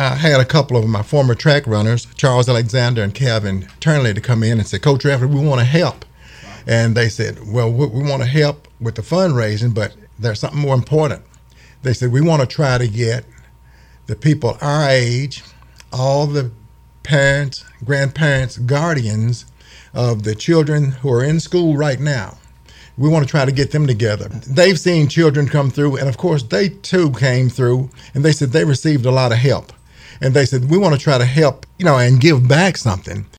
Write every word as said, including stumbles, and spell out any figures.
I had a couple of my former track runners, Charles Alexander and Calvin Turnley, to come in and say, Coach Rafferty, we want to help. And they said, well, we, we want to help with the fundraising, but there's something more important. They said, we want to try to get the people our age, all the parents, grandparents, guardians of the children who are in school right now. We want to try to get them together. They've seen children come through, and of course they too came through, and they said they received a lot of help. And they said, we want to try to help, you know, and give back something.